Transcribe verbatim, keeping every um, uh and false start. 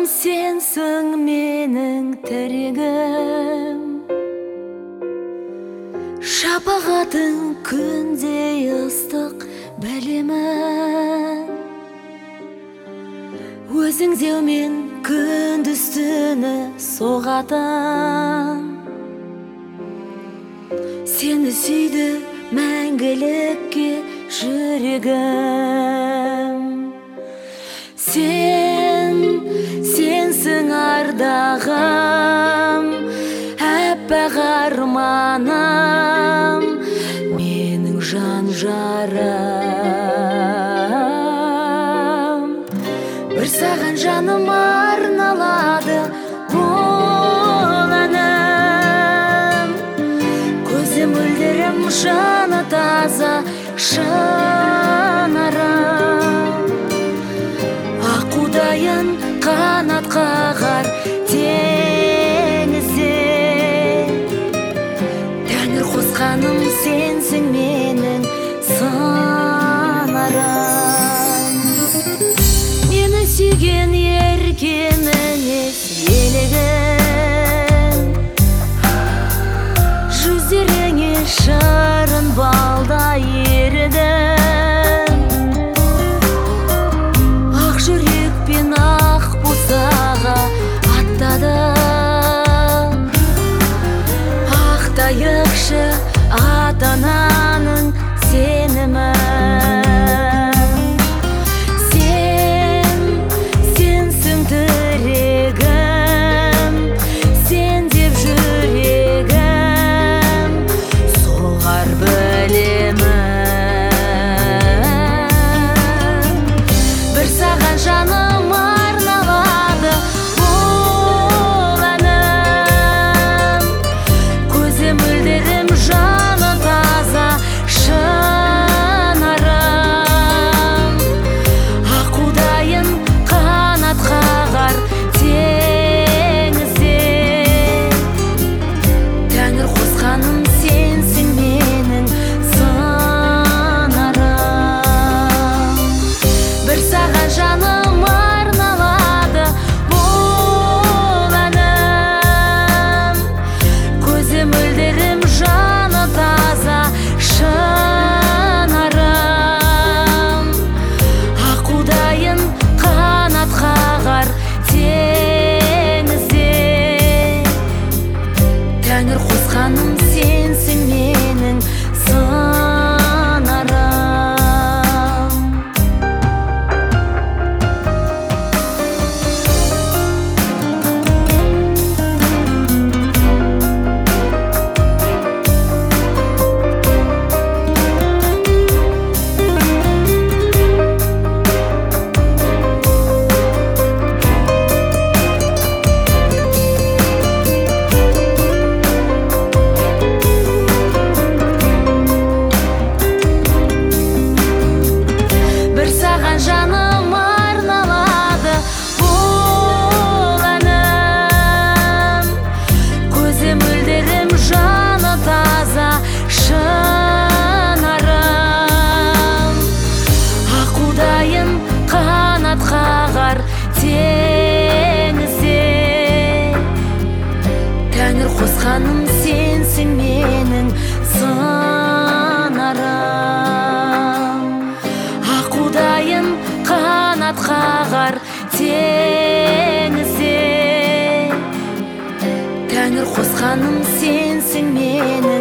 сенсің менің тірегім, шапағатың күндей ыстық білемін. Өзің деумен күндіз түні соғатын, сені сүйді мәңгілікке жүрегім. Сен, сенсің ардағым, әппақ арманым, менің жан жарым. Бір саған жаным арналады бұл әнім, көзім мөлдірім, жаны таза шынарым. Аққудайын қанат қағар теңізде, Тәңір қосқаным сенсің менің сыңарым. Мені сүйген ерке мінез елігін, жүздеріңе шырын балдай ерідің. Ақ жүрек пен ақ босаға аттадың, ақтайықшы ата-ананың сенімін. Сен, сенсің тірегім, сен деп жүрегім соғар білемін. Бір саған жаным арналады бұл әнім, көзім мөлдірім, жаны таза шынарым. Аққудайын қанат қағар теңізде, Тәңір қосқаным сенсің менің сыңарым. Бір саған жаным арналады бұл әнім, көзім мөлдірім, жаны таза шынарым. Аққудайын қанат қағар теңізде, Тәңір қосқаным сенсің менің сыңарым. Бір саған жаным арналады бұл әнім, көзім мөлдірім, жаны таза шынарым. Аққудайын қанат қағар теңізде, Тәңір қосқаным сенсің менің сыңарым. Аққудайын қанат қағар теңізде, Тәңір қосқаным сенсің менің